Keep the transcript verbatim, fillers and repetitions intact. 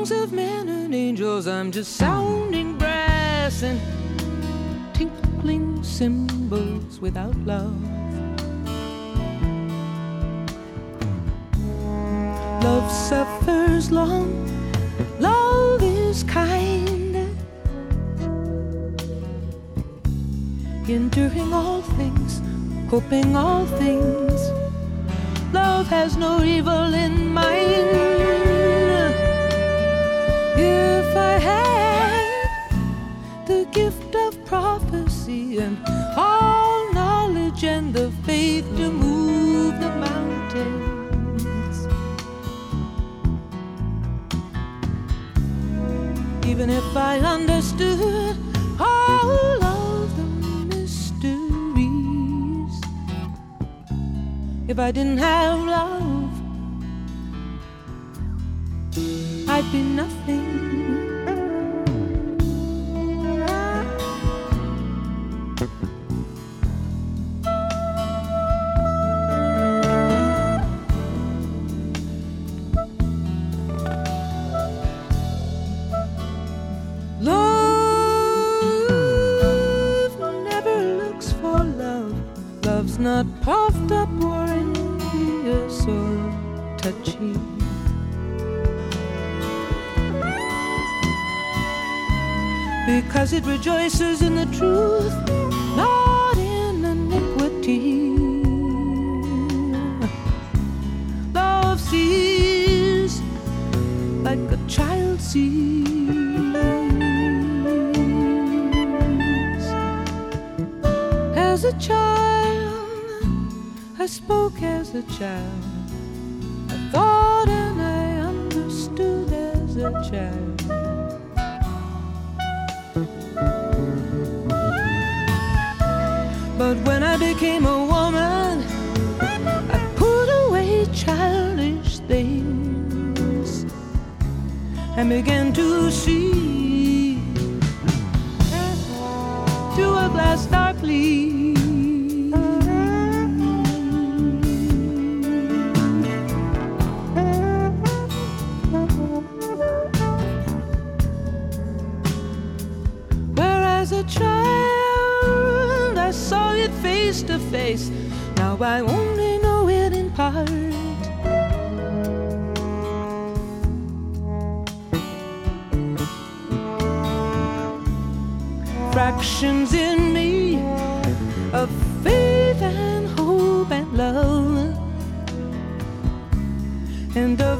songs of men and angels. I'm just sounding brass and tinkling cymbals without love. Love suffers long, love is kind, enduring all things, hoping all things. Love has no evil in mind. If I had the gift of prophecy and all knowledge and the faith to move the mountains, even if I understood all of the mysteries, if I didn't have love, I'd be nothing. Not puffed up or envious or touchy. Because it rejoices in the truth, not in iniquity. Love sees like a child sees. As a child, I spoke as a child. I thought and I understood as a child. But when I became a woman, I put away childish things and began to see through a glass darkly. Child, I saw it face to face. Now I only know it in part. Fractions in me of faith and hope and love, and the